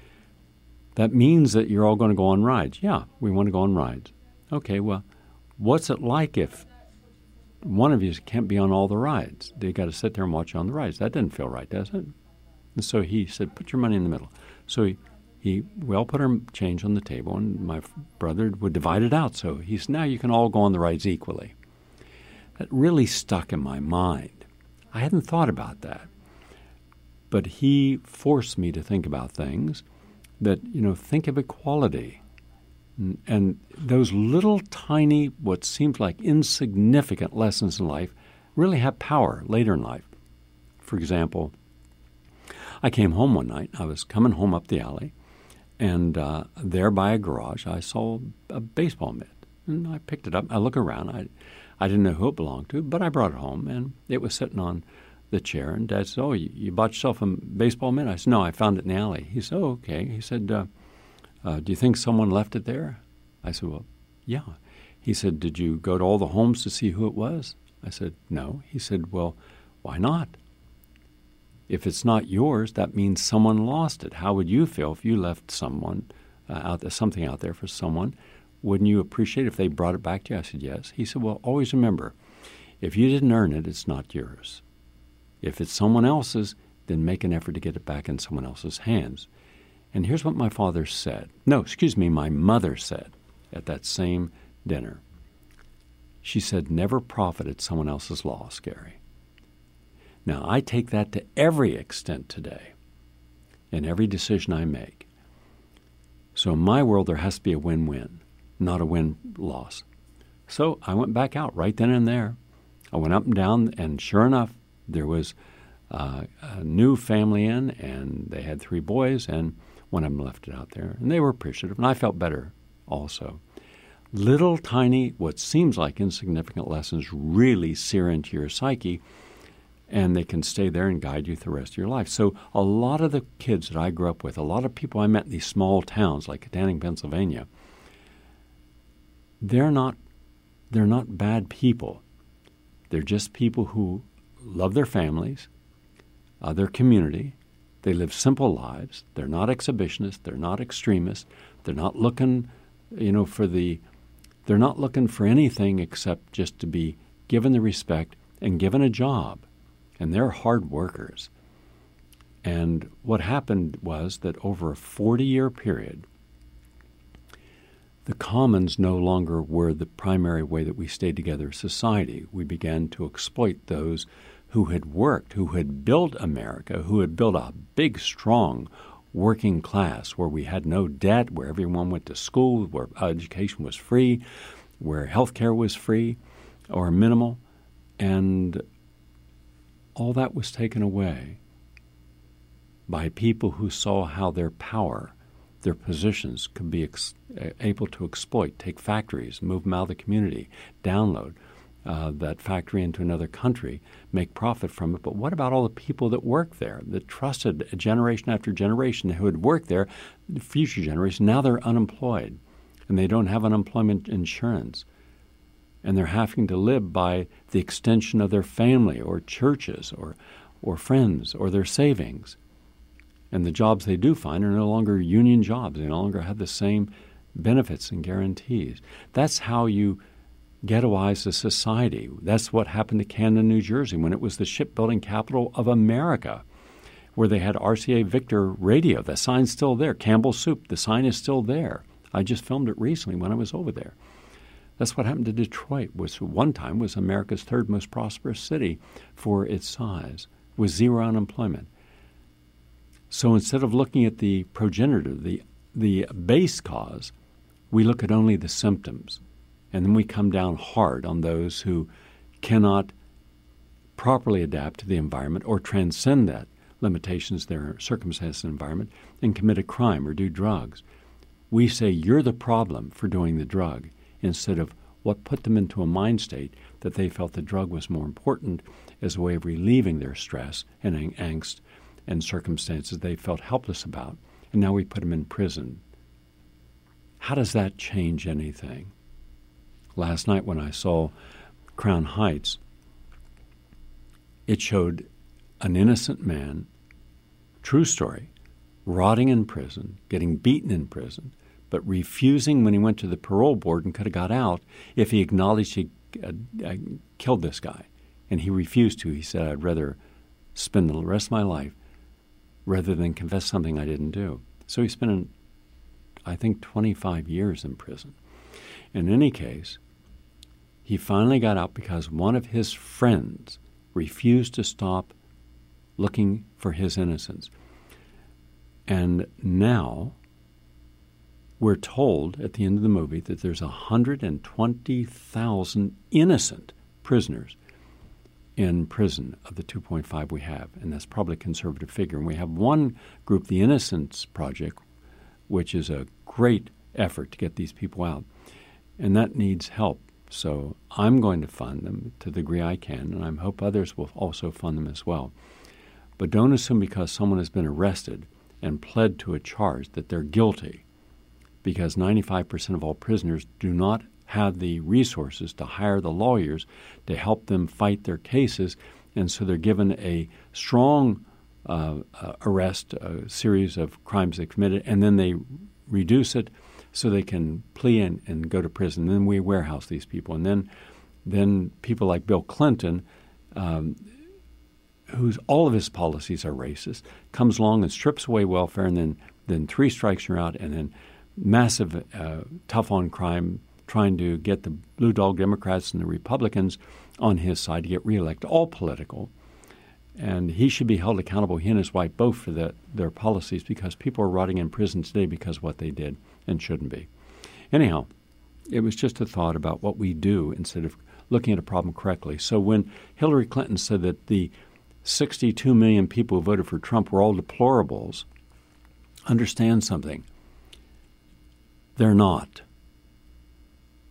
"That means that you're all going to go on rides." "Yeah, we want to go on rides." "Okay, well, what's it like if one of you can't be on all the rides? They got to sit there and watch you on the rides. That doesn't feel right, does it?" And so he said, "Put your money in the middle." So he, he we all put our change on the table, and my brother would divide it out. So he said, "Now you can all go on the rides equally." That really stuck in my mind. I hadn't thought about that. But he forced me to think about things that, you know, think of equality. And, and those little tiny, what seemed like insignificant lessons in life really have power later in life. For example, I came home one night. I was coming home up the alley, and uh, there by a garage, I saw a baseball mitt. And I picked it up. I look around. I, I didn't know who it belonged to, but I brought it home, and it was sitting on the chair. And Dad said, "Oh, you, you bought yourself a baseball mitt?" I said, "No, I found it in the alley." He said, "Oh, okay." He said, uh, uh, "Do you think someone left it there?" I said, "Well, yeah." He said, "Did you go to all the homes to see who it was?" I said, "No." He said, "Well, why not? If it's not yours, that means someone lost it. How would you feel if you left someone uh, out there, something out there for someone? Wouldn't you appreciate it if they brought it back to you?" I said, "Yes." He said, "Well, always remember, if you didn't earn it, it's not yours. If it's someone else's, then make an effort to get it back in someone else's hands." And here's what my father said. No, excuse me, my mother said at that same dinner. She said, "Never profit at someone else's loss, Gary." Now, I take that to every extent today in every decision I make. So in my world, there has to be a win-win, not a win-loss. So I went back out right then and there. I went up and down, and sure enough, there was uh, a new family in, and they had three boys, and one of them left it out there. And they were appreciative, and I felt better also. Little tiny, what seems like insignificant lessons really sear into your psyche, and they can stay there and guide you through the rest of your life. So a lot of the kids that I grew up with, a lot of people I met in these small towns like Katanning, Pennsylvania, they're not they're not bad people. They're just people who love their families, uh, their community. They live simple lives. They're not exhibitionists. They're not extremists. They're not looking, you know, for the they're not looking for anything except just to be given the respect and given a job. And they're hard workers. And what happened was that over a forty-year period, the commons no longer were the primary way that we stayed together as society. We began to exploit those who had worked, who had built America, who had built a big, strong working class where we had no debt, where everyone went to school, where education was free, where health care was free or minimal. And all that was taken away by people who saw how their power, their positions could be ex- able to exploit, take factories, move them out of the community, download uh, that factory into another country, make profit from it. But what about all the people that worked there, that trusted generation after generation who had worked there, the future generation? Now they're unemployed, and they don't have unemployment insurance. And they're having to live by the extension of their family or churches or, or friends or their savings. And the jobs they do find are no longer union jobs. They no longer have the same benefits and guarantees. That's how you ghettoize a society. That's what happened to Camden, New Jersey, when it was the shipbuilding capital of America, where they had R C A Victor radio. The sign's still there. Campbell Soup, the sign is still there. I just filmed it recently when I was over there. That's what happened to Detroit, which one time was America's third most prosperous city for its size, with zero unemployment. So instead of looking at the progenitor, the the base cause, we look at only the symptoms. And then we come down hard on those who cannot properly adapt to the environment or transcend that limitations, their circumstance and environment, and commit a crime or do drugs. We say you're the problem for doing the drug, instead of what put them into a mind state that they felt the drug was more important as a way of relieving their stress and ang- angst and circumstances they felt helpless about. And now we put them in prison. How does that change anything? Last night when I saw Crown Heights, it showed an innocent man, true story, rotting in prison, getting beaten in prison, but refusing when he went to the parole board and could have got out if he acknowledged he uh, uh, killed this guy. And he refused to. He said, I'd rather spend the rest of my life rather than confess something I didn't do. So he spent, I think, twenty-five years in prison. In any case, he finally got out because one of his friends refused to stop looking for his innocence. And now we're told at the end of the movie that there's one hundred twenty thousand innocent prisoners in prison of the two point five we have, and that's probably a conservative figure. And we have one group, the Innocence Project, which is a great effort to get these people out, and that needs help. So I'm going to fund them to the degree I can, and I hope others will also fund them as well. But don't assume because someone has been arrested and pled to a charge that they're guilty, because ninety-five percent of all prisoners do not have the resources to hire the lawyers to help them fight their cases, and so they're given a strong uh, uh, arrest, a series of crimes they committed, and then they reduce it so they can plea and, and go to prison. And then we warehouse these people. And then then people like Bill Clinton, um, whose all of his policies are racist, comes along and strips away welfare, and then, then three strikes you're out, and then massive uh, tough on crime, trying to get the Blue Dog Democrats and the Republicans on his side to get reelected, all political. And he should be held accountable, he and his wife both, for the, their policies, because people are rotting in prison today because of what they did and shouldn't be. Anyhow, it was just a thought about what we do instead of looking at a problem correctly. So when Hillary Clinton said that the sixty-two million people who voted for Trump were all deplorables, understand something. They're not.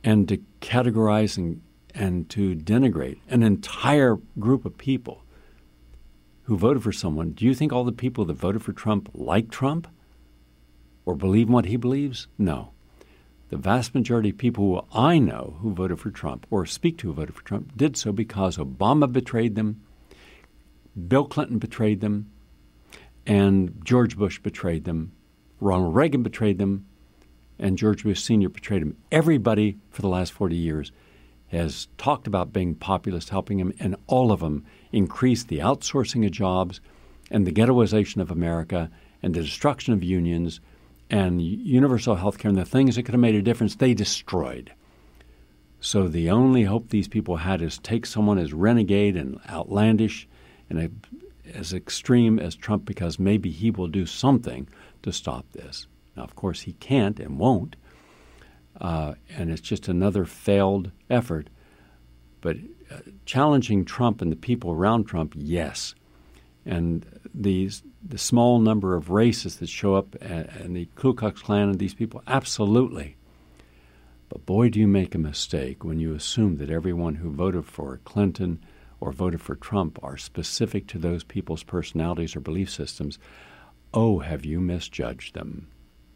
and to categorize and, and to denigrate an entire group of people who voted for someone. Do you think all the people that voted for Trump like Trump or believe in what he believes? No. The vast majority of people who I know who voted for Trump or speak to who voted for Trump did so because Obama betrayed them, Bill Clinton betrayed them, and George Bush betrayed them, Ronald Reagan betrayed them, and George Bush Senior betrayed him. Everybody for the last forty years has talked about being populist, helping him, and all of them increased the outsourcing of jobs and the ghettoization of America and the destruction of unions and universal health care and the things that could have made a difference, they destroyed. So the only hope these people had is take someone as renegade and outlandish and a, as extreme as Trump because maybe he will do something to stop this. Now, of course, he can't and won't, uh, and it's just another failed effort. But uh, challenging Trump and the people around Trump, yes. And these the small number of racists that show up and the Ku Klux Klan and these people, absolutely. But boy, do you make a mistake when you assume that everyone who voted for Clinton or voted for Trump are specific to those people's personalities or belief systems. Oh, have you misjudged them?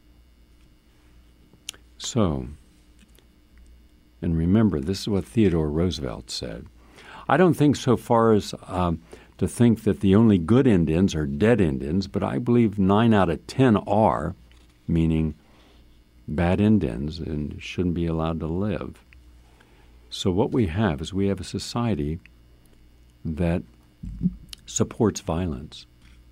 So, and remember, this is what Theodore Roosevelt said. I don't think so far as um, to think that the only good Indians are dead Indians, but I believe nine out of ten are, meaning bad Indians and shouldn't be allowed to live. So what we have is we have a society that supports violence,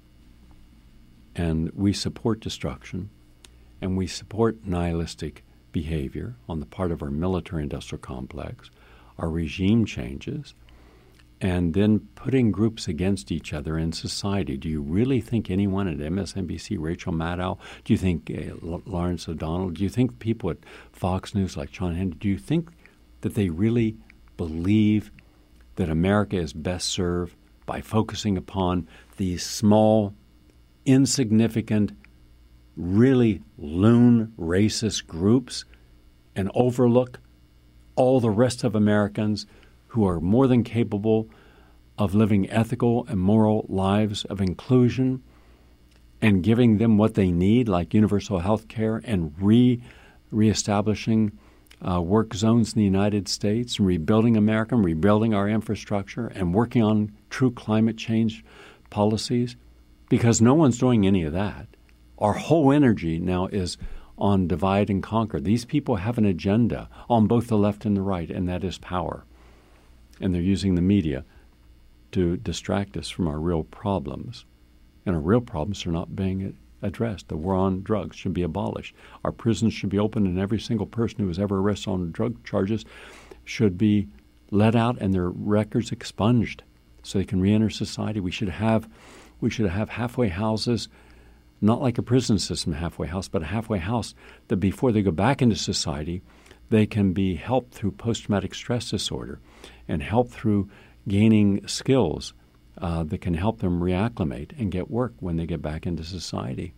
and we support destruction, and we support nihilistic behavior on the part of our military-industrial complex, our regime changes, and then putting groups against each other in society. Do you really think anyone at M S N B C, Rachel Maddow, do you think uh, L- Lawrence O'Donnell, do you think people at Fox News like Sean Hannity, do you think that they really believe that America is best served by focusing upon these small, insignificant, really loon racist groups and overlook all the rest of Americans who are more than capable of living ethical and moral lives of inclusion and giving them what they need, like universal health care and re reestablishing uh, work zones in the United States and rebuilding America and rebuilding our infrastructure and working on true climate change policies? Because no one's doing any of that. Our whole energy now is on divide and conquer. These people have an agenda on both the left and the right, and that is power. And they're using the media to distract us from our real problems. And our real problems are not being addressed. The war on drugs should be abolished. Our prisons should be open, and every single person who was ever arrested on drug charges should be let out and their records expunged so they can reenter society. We should have we should have halfway houses, not like a prison system halfway house, but a halfway house that before they go back into society, they can be helped through post-traumatic stress disorder and helped through gaining skills uh, that can help them reacclimate and get work when they get back into society.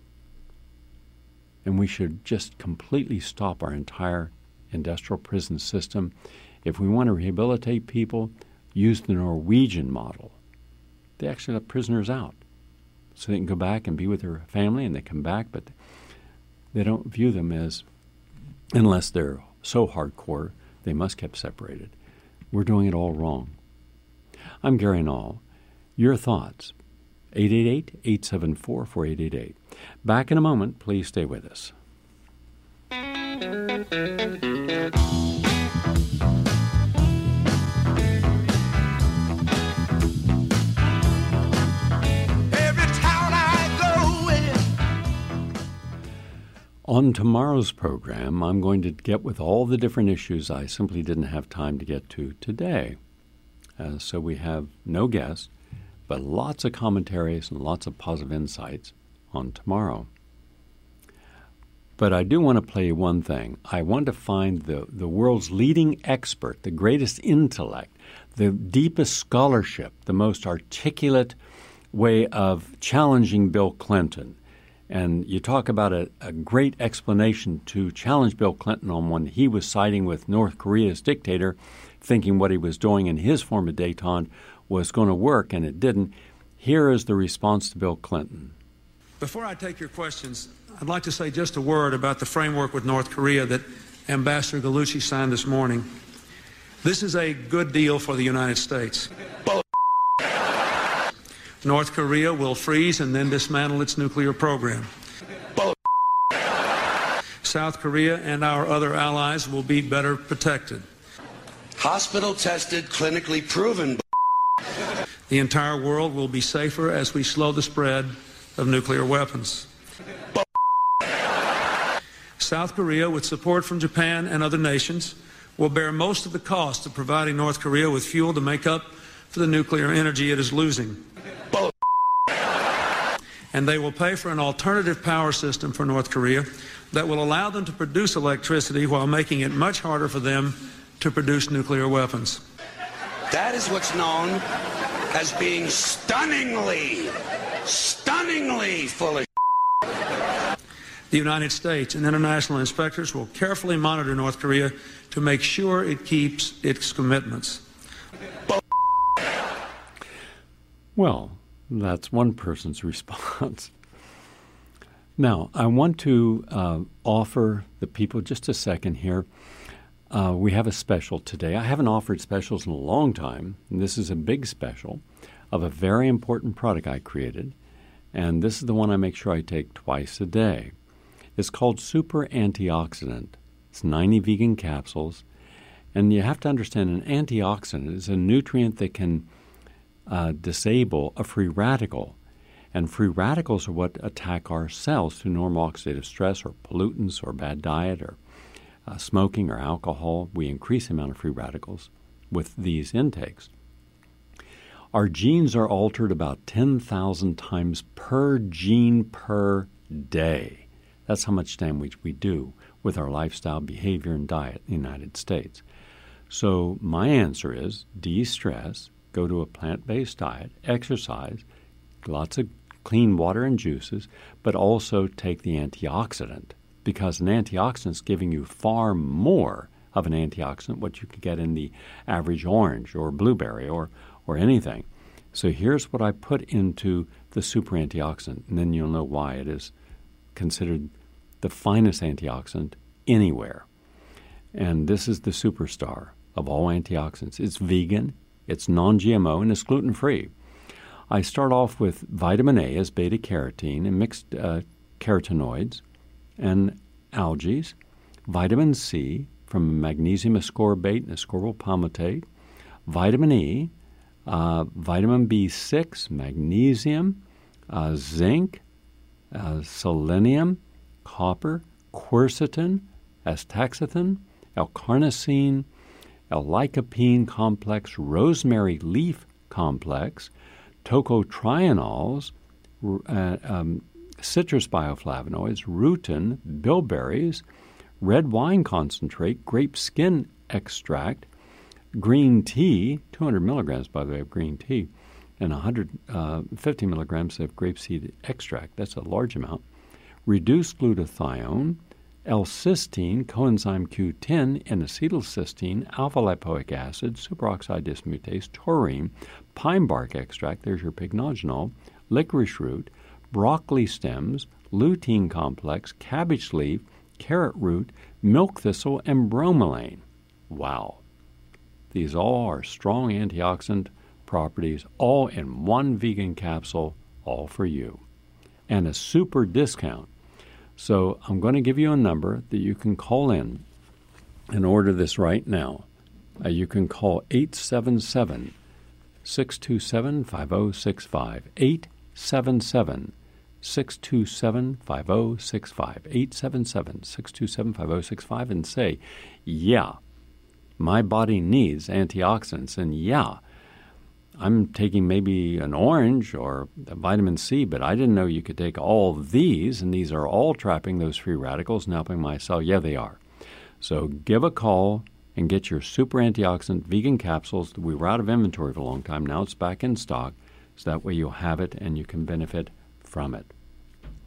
And we should just completely stop our entire industrial prison system. If we want to rehabilitate people, use the Norwegian model. They actually let prisoners out so they can go back and be with their family, and they come back, but they don't view them as, unless they're so hardcore, they must keep separated. We're doing it all wrong. I'm Gary Null. Your thoughts, eight eight eight, eight seven four, four eight eight eight. Back in a moment. Please stay with us. On tomorrow's program, I'm going to get with all the different issues I simply didn't have time to get to today. Uh, so we have no guests, but lots of commentaries and lots of positive insights on tomorrow. But I do want to play one thing. I want to find the, the world's leading expert, the greatest intellect, the deepest scholarship, the most articulate way of challenging Bill Clinton And you talk about a, a great explanation to challenge Bill Clinton on when he was siding with North Korea's dictator, thinking what he was doing in his form of détente was going to work, and it didn't. Here is the response to Bill Clinton. Before I take your questions, I'd like to say just a word about the framework with North Korea that Ambassador Gallucci signed this morning. This is a good deal for the United States. North Korea will freeze and then dismantle its nuclear program. South Korea and our other allies will be better protected. Hospital-tested, clinically proven. The entire world will be safer as we slow the spread of nuclear weapons. South Korea, with support from Japan and other nations, will bear most of the cost of providing North Korea with fuel to make up for the nuclear energy it is losing. And they will pay for an alternative power system for North Korea that will allow them to produce electricity while making it much harder for them to produce nuclear weapons. That is what's known as being stunningly, stunningly full of The United States and international inspectors will carefully monitor North Korea to make sure it keeps its commitments. Well, that's one person's response. Now, I want to uh, offer the people just a second here. Uh, we have a special today. I haven't offered specials in a long time, and this is a big special of a very important product I created, and this is the one I make sure I take twice a day. It's called Super Antioxidant. It's ninety vegan capsules, and you have to understand an antioxidant is a nutrient that can uh, disable a free radical, and free radicals are what attack our cells through normal oxidative stress or pollutants or bad diet or uh, smoking or alcohol. We increase the amount of free radicals with these intakes. Our genes are altered about ten thousand times per gene per day. That's how much damage we do with our lifestyle, behavior, and diet in the United States. So my answer is de-stress, go to a plant-based diet, exercise, lots of clean water and juices, but also take the antioxidant, because an antioxidant is giving you far more of an antioxidant what you could get in the average orange or blueberry or, or anything. So here's what I put into the super antioxidant, and then you'll know why it is considered the finest antioxidant anywhere. And this is the superstar of all antioxidants. It's vegan, it's non-G M O, and it's gluten-free. I start off with vitamin A as beta-carotene and mixed uh, carotenoids and algae, vitamin C from magnesium ascorbate and ascorbyl palmitate, vitamin E, uh, vitamin B six, magnesium, uh, zinc, uh, selenium, copper, quercetin, astaxanthin, L-carnosine, L-lycopene complex, rosemary leaf complex, tocotrienols, uh, um, citrus bioflavonoids, rutin, bilberries, red wine concentrate, grape skin extract, green tea, two hundred milligrams, by the way, of green tea, and one hundred fifty milligrams of grapeseed extract. That's a large amount. Reduced glutathione, L-cysteine, coenzyme Q ten, and acetylcysteine, alpha-lipoic acid, superoxide dismutase, taurine, pine bark extract, there's your pycnogenol, licorice root, broccoli stems, lutein complex, cabbage leaf, carrot root, milk thistle, and bromelain. Wow. These all are strong antioxidant properties, all in one vegan capsule, all for you. And a super discount. So I'm going to give you a number that you can call in and order this right now. Uh, you can call eight seven seven, six two seven, five zero six five, eight seven seven, six two seven, five zero six five, eight seven seven, six two seven, five zero six five, and say, yeah, my body needs antioxidants, and yeah, I'm taking maybe an orange or a vitamin C, but I didn't know you could take all these, and these are all trapping those free radicals and helping my cell. Yeah, they are. So give a call and get your super antioxidant vegan capsules. We were out of inventory for a long time. Now it's back in stock, so that way you'll have it and you can benefit from it.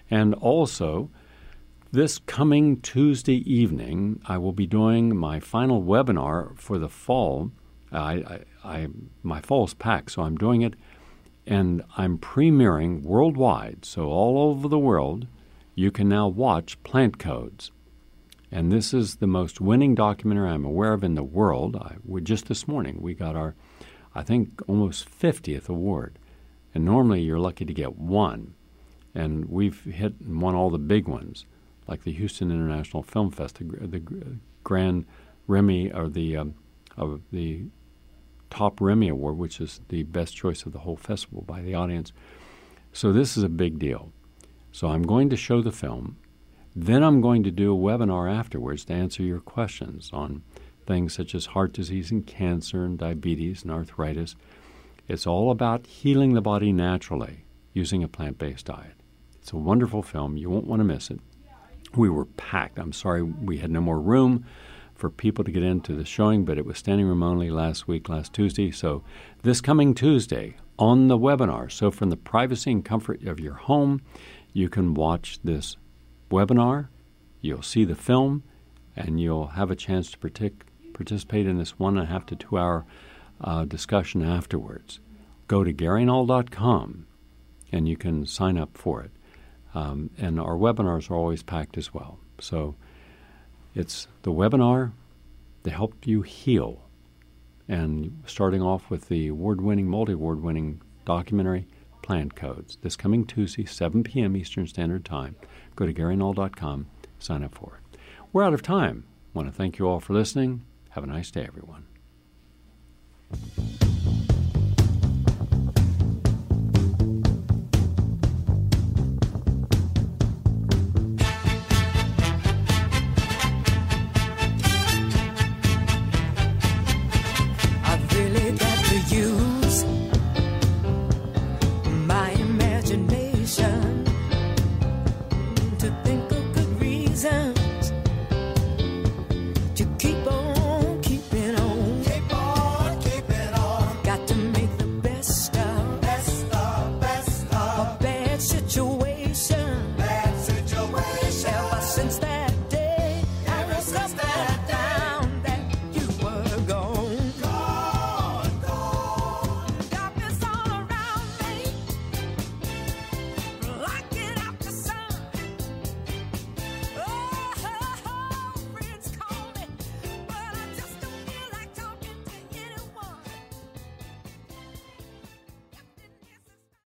And also, this coming Tuesday evening, I will be doing my final webinar for the fall. I, I, I my fall's packed, so I'm doing it, and I'm premiering worldwide. So all over the world, you can now watch Plant Codes. And this is the most winning documentary I'm aware of in the world. I, we, just this morning, we got our, I think, almost fiftieth award. And normally you're lucky to get one. And we've hit and won all the big ones, like the Houston International Film Fest, the, the Grand Remy, or the, um, of the Top Remy Award, which is the best choice of the whole festival by the audience. So this is a big deal. So I'm going to show the film. Then I'm going to do a webinar afterwards to answer your questions on things such as heart disease and cancer and diabetes and arthritis. It's all about healing the body naturally using a plant-based diet. It's a wonderful film. You won't want to miss it. We were packed. I'm sorry we had no more room for people to get into the showing, but it was standing room only last week, last Tuesday. So this coming Tuesday on the webinar, so from the privacy and comfort of your home, you can watch this webinar, you'll see the film, and you'll have a chance to partic- participate in this one and a half to two hour uh, discussion afterwards. Go to Gary Null dot com and you can sign up for it. Um, and our webinars are always packed as well. So it's the webinar to help you heal. And starting off with the award-winning, multi-award winning documentary, Plant Codes, this coming Tuesday, seven p.m. Eastern Standard Time. Go to Gary Null dot com, sign up for it. We're out of time. I want to thank you all for listening. Have a nice day, everyone.